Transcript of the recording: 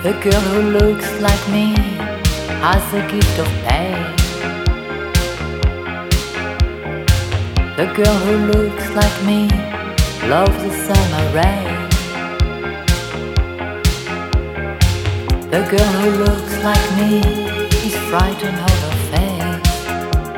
The girl who looks like me has the gift of pain. The girl who looks like me loves the summer rain. The girl who looks like me is frightened of